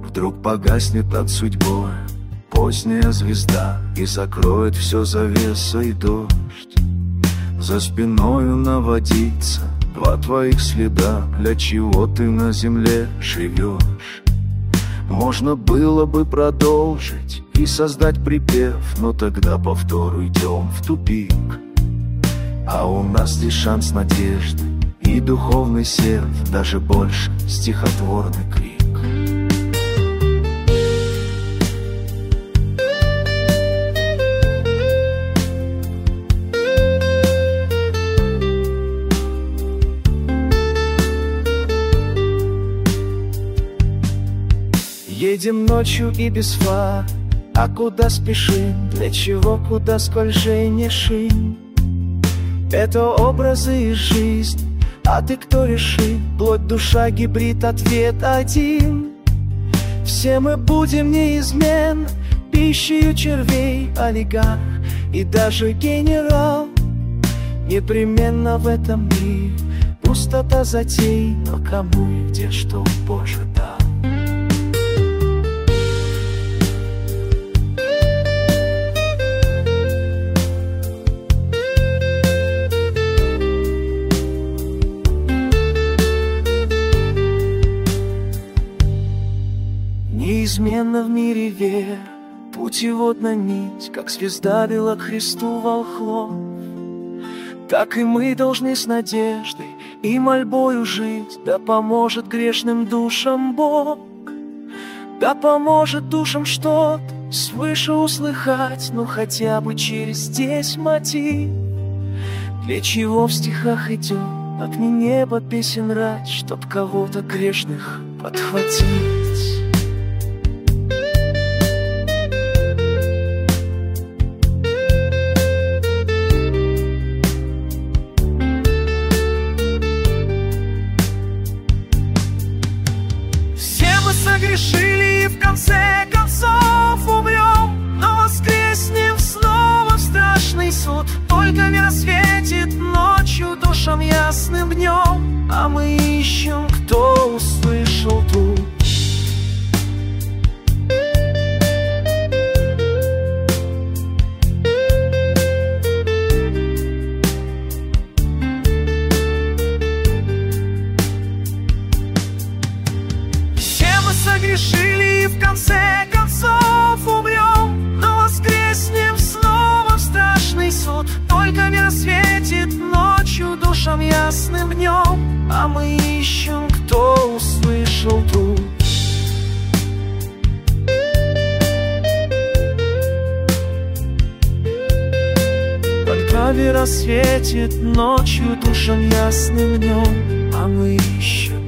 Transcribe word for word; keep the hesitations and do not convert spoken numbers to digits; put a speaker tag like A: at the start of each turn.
A: Вдруг погаснет над судьбой поздняя звезда и закроет все завесой дождь. За спиною наводится два твоих следа. Для чего ты на земле живешь? Можно было бы продолжить и создать припев, но тогда повтору идем в тупик. А у нас здесь шанс надежды и духовный сев, даже больше стихотворный крик. Едем ночью и без фар, а куда спешим? Для чего, куда, сколь же не шим? Это образы и жизнь, а ты кто решит? Плоть, душа, гибрид, ответ один. Все мы будем неизмен, пищей червей, олигарх и даже генерал. Непременно в этом мире пустота затей, но кому и где что Боже дал. Неизменно в мире вера, путеводная нить, как звезда вела к Христу волхвов. Так и мы должны с надеждой и мольбою жить. Да поможет грешным душам Бог, да поможет душам что-то свыше услыхать, ну хотя бы через здесь мотив. Для чего в стихах идет от неба песен рать, чтоб кого-то грешных подхватить.
B: Согрешили и в конце концов умрем, но воскреснем снова в страшный суд. Только мир светит ночью душам ясным днем, а мы ищем, кто услышал тут. Согрешили и в конце концов умрем, но воскреснем снова в страшный суд. Только мир светит ночью душам ясным днем, а мы ищем, кто услышал тут. Только мир светит ночью душам ясным днем, а мы ищем.